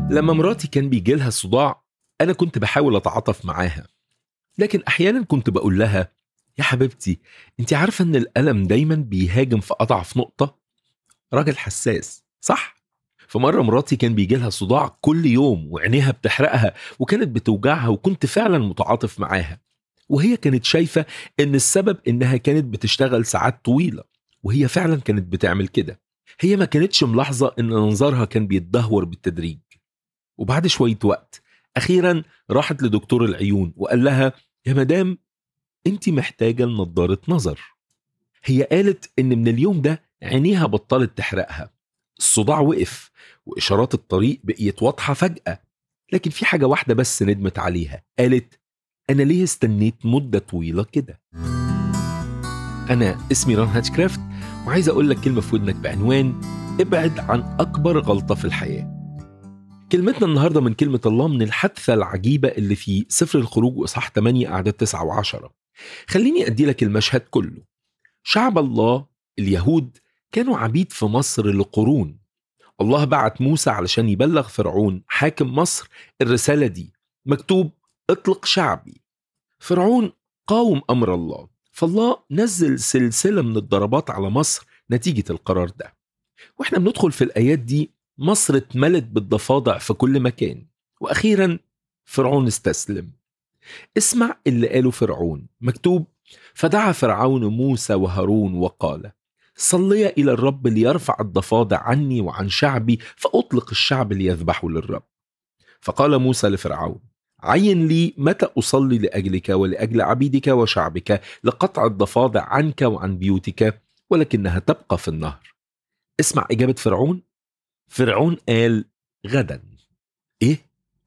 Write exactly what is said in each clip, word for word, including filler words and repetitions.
لما مراتي كان بيجيلها صداع أنا كنت بحاول أتعاطف معاها، لكن أحيانا كنت بقول لها يا حبيبتي أنت عارفة أن الألم دايما بيهاجم في أضعف نقطة؟ راجل حساس صح؟ فمرة مراتي كان بيجيلها صداع كل يوم وعينيها بتحرقها وكانت بتوجعها، وكنت فعلا متعاطف معاها، وهي كانت شايفة أن السبب أنها كانت بتشتغل ساعات طويلة، وهي فعلا كانت بتعمل كده. هي ما كانتش ملاحظة أن نظرها كان بيتدهور بالتدريج. وبعد شوية وقت أخيرا راحت لدكتور العيون وقال لها يا مدام أنت محتاجة لنظارة نظر. هي قالت إن من اليوم ده عينيها بطلت تحرقها، الصداع وقف وإشارات الطريق بقيت واضحة فجأة. لكن في حاجة واحدة بس ندمت عليها، قالت أنا ليه استنيت مدة طويلة كده؟ أنا اسمي ران هاتشكرافت، وعايز أقول لك كلمة في ودنك بعنوان ابعد عن أكبر غلطة في الحياة. كلمتنا النهاردة من كلمة الله من الحادثة العجيبة اللي في سفر الخروج وإصحاح ثمانية أعداد تسعة وعشرة. خليني أدي لك المشهد كله. شعب الله اليهود كانوا عبيد في مصر لقرون. الله بعت موسى علشان يبلغ فرعون حاكم مصر الرسالة دي، مكتوب اطلق شعبي. فرعون قاوم أمر الله، فالله نزل سلسلة من الضربات على مصر نتيجة القرار ده. واحنا بندخل في الآيات دي مصر اتملت بالضفادع في كل مكان، وأخيرا فرعون استسلم. اسمع اللي قاله فرعون، مكتوب فدعا فرعون موسى وهارون وقال صليا إلى الرب ليرفع الضفادع عني وعن شعبي فأطلق الشعب ليذبحوا للرب. فقال موسى لفرعون عين لي متى أصلي لأجلك ولأجل عبيدك وشعبك لقطع الضفادع عنك وعن بيوتك ولكنها تبقى في النهر. اسمع إجابة فرعون. فرعون قال غدا. إيه؟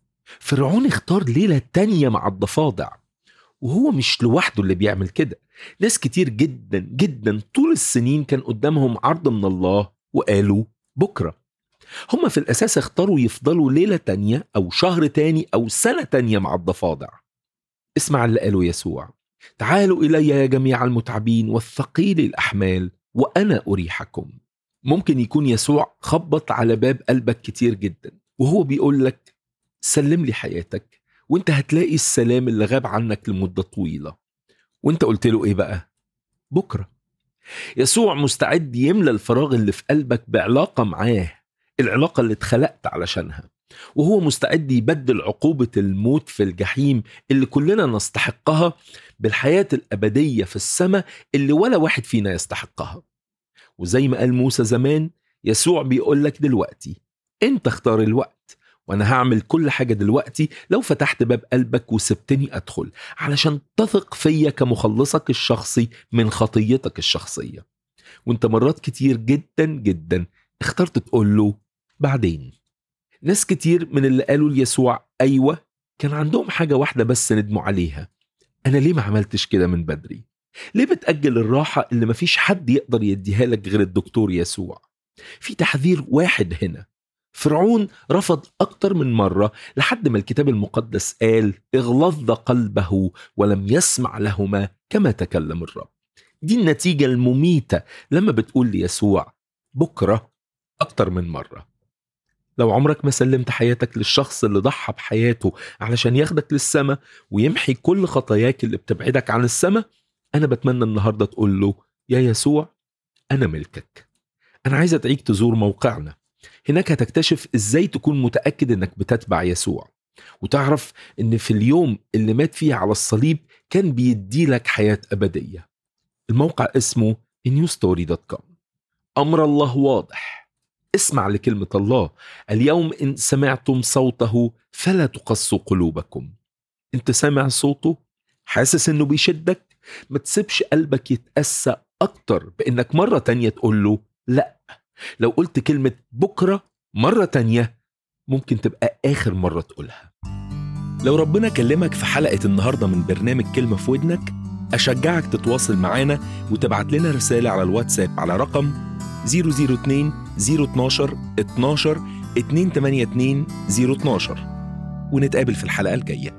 فرعون اختار ليلة تانية مع الضفادع، وهو مش لوحده اللي بيعمل كده. ناس كتير جدا جدا طول السنين كان قدامهم عرض من الله وقالوا بكرة. هم في الأساس اختاروا يفضلوا ليلة تانية أو شهر تاني أو سنة تانية مع الضفادع. اسمع اللي قاله يسوع، تعالوا إلي يا جميع المتعبين والثقيل الأحمال وأنا أريحكم. ممكن يكون يسوع خبط على باب قلبك كتير جدا وهو بيقول لك سلم لي حياتك وانت هتلاقي السلام اللي غاب عنك لمدة طويلة. وانت قلت له ايه بقى؟ بكرة. يسوع مستعد يملى الفراغ اللي في قلبك بعلاقة معاه، العلاقة اللي اتخلقت علشانها، وهو مستعد يبدل عقوبة الموت في الجحيم اللي كلنا نستحقها بالحياة الأبدية في السماء اللي ولا واحد فينا يستحقها. وزي ما قال موسى زمان، يسوع بيقول لك دلوقتي انت اختار الوقت، وانا هعمل كل حاجة دلوقتي لو فتحت باب قلبك وسبتني ادخل علشان تثق فيا كمخلصك الشخصي من خطيتك الشخصية. وانت مرات كتير جدا جدا اخترت تقول له بعدين. ناس كتير من اللي قالوا ليسوع ايوه كان عندهم حاجة واحدة بس ندموا عليها، انا ليه ما عملتش كده من بدري؟ ليه بتأجل الراحة اللي مفيش حد يقدر يديها لك غير الدكتور يسوع؟ في تحذير واحد هنا. فرعون رفض أكتر من مرة لحد ما الكتاب المقدس قال اغلظ قلبه ولم يسمع لهما كما تكلم الرب. دي النتيجة المميتة لما بتقول ليسوع بكرة أكتر من مرة. لو عمرك ما سلمت حياتك للشخص اللي ضحى بحياته علشان ياخدك للسماء ويمحي كل خطاياك اللي بتبعدك عن السماء، أنا بتمنى النهاردة تقول له يا يسوع أنا ملكك. أنا عايزة تعيك تزور موقعنا، هناك هتكتشف إزاي تكون متأكد إنك بتتبع يسوع، وتعرف إن في اليوم اللي مات فيه على الصليب كان بيدي لك حياة أبدية. الموقع اسمه نيو ستوري دوت كوم. أمر الله واضح. اسمع لكلمة الله، اليوم إن سمعتم صوته فلا تقسوا قلوبكم. أنت سامع صوته؟ حاسس إنه بيشدك؟ ما تسيبش قلبك يتأسى أكتر بإنك مرة تانية تقول له لأ. لو قلت كلمة بكرة مرة تانية ممكن تبقى آخر مرة تقولها. لو ربنا كلمك في حلقة النهاردة من برنامج كلمة في ودنك، أشجعك تتواصل معانا وتبعت لنا رسالة على الواتساب على رقم صفر صفر اتنين صفر اتناشر اتناشر اتنين تمانية اتنين صفر اتناشر، ونتقابل في الحلقة الجاية.